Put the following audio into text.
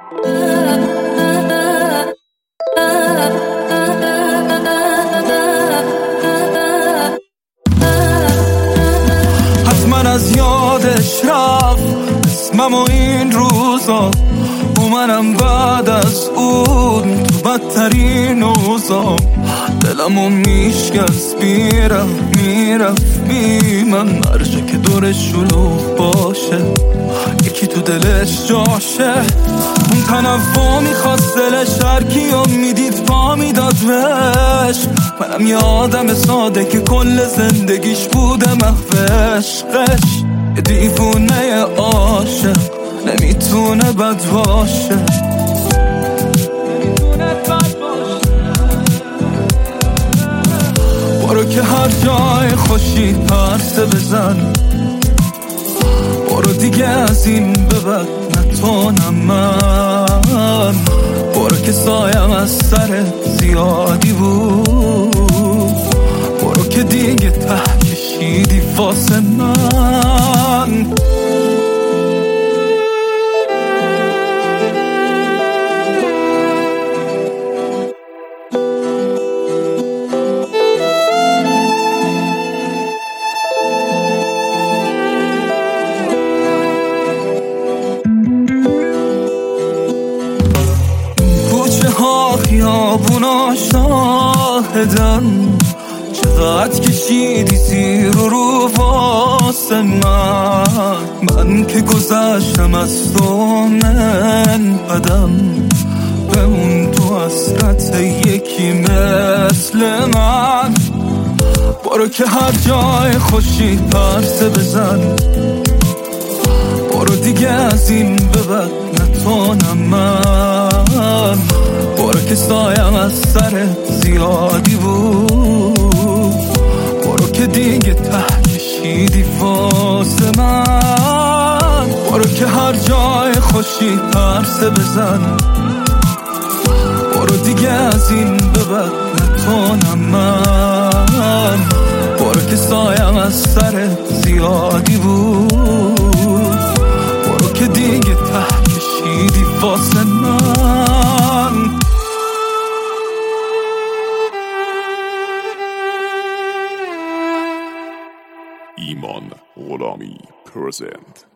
حتما از یادش رفت اسمم و این روزا، و منم بعد از اون تو بدترین اوضاع. دلمو میشکست میرفت بی من، مرجه که دورش شلوغ باشه یکی تو دلش جاشه. اون تنفع میخواست دلش هرکیو میدید پا میداد بهش. منم یه آدم ساده که کل زندگیش بوده محو عشقش. یه دیوونه عاشق نمیتونه بد باشه. برو که هر جای خوشی پرسه بزن، برو دیگه از این به بعد نتونم من. برو که سایم از سر زیادی بود، برو که دیگه ته کشیدی واسه من. خیابونا شاهدن چقدر کشیدی زیر و رو واسه من که گذشتم از تو من بدم بمون تو حسرت یکی مثل من. برو که هر جای خوشی پرسه بزن، برو دیگه از این به بعد نتونم من. برو که سایم از سر زیادی بود، برو که دیگه ته کشیدی واسه من. برو که هر جای خوشی پرسه بزن، برو دیگه از این به بعد نتونم من. برو که سایم از سر زیادی بود، برو که دیگه ته کشیدی واسه من. ایمان غلامی پرزنت.